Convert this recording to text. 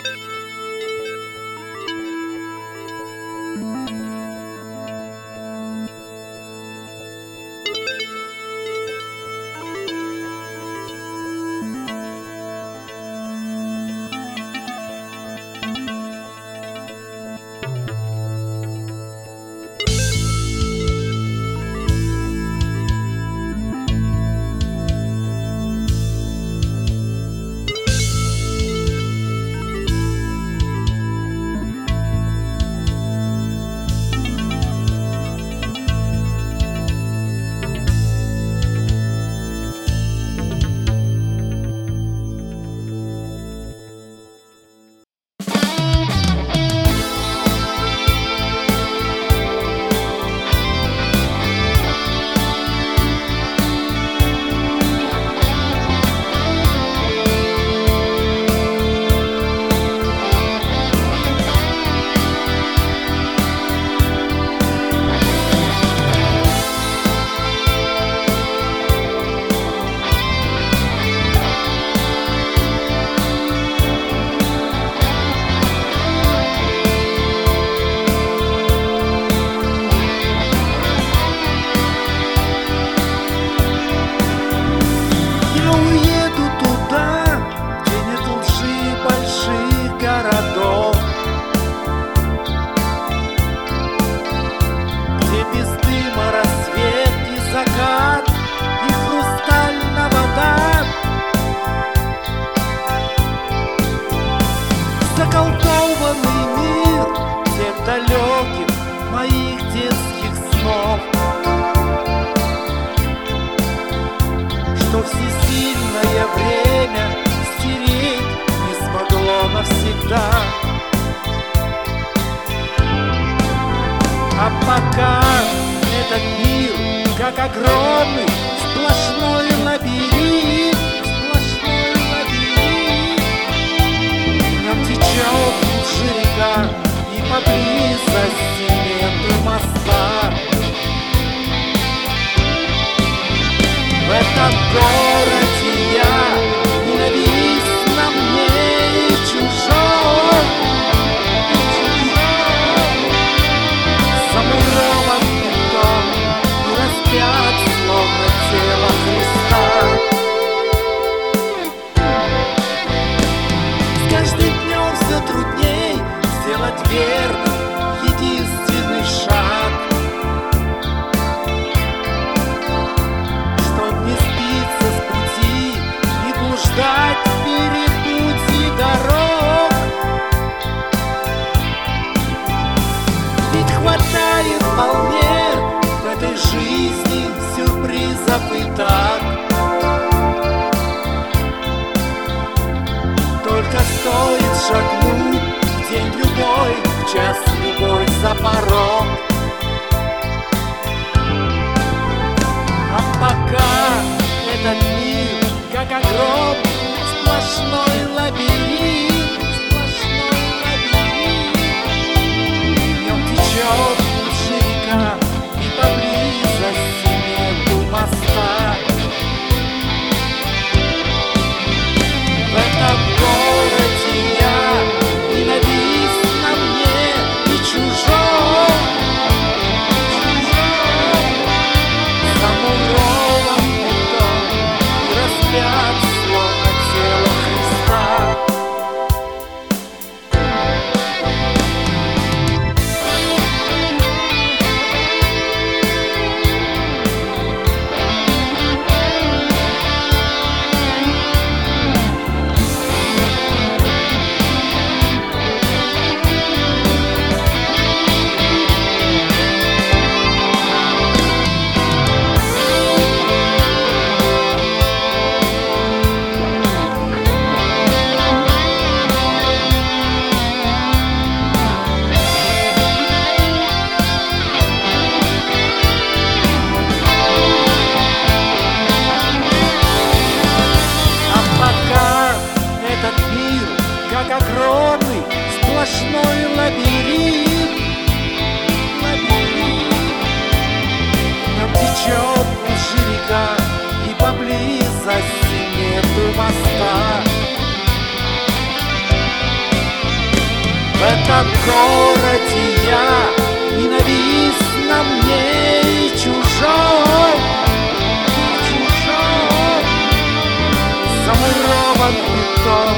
Заколдованный мир тех далеких моих детских снов, что всесильное время стереть не смогло навсегда. А пока этот мир, как огромный сплошной лабиринт, течет лучше река, и поблизости нету моста. В этом городе я ненавистна мне и чужой, замурован бетон и распят, словно тело Христа. Все трудней сделать верный единственный шаг, чтоб не сбиться с пути и блуждать в перепутье дорог. Ведь хватает вполне в этой жизни сюрпризов и так. Только стоит шагнуть в день любой, в час любой за порог. А пока этот мир, как огромный сплошной лабиринт, в нем течет лучше река, и поблизости нету моста. В этом городе я ненавистна мне и чужой, замурован бетон и распят, словно тело Христа. Как огромный сплошной лабиринт, в нем течет лучше река, и поблизости нету моста. В этом городе я ненавистна мне и чужой, замурован бетон.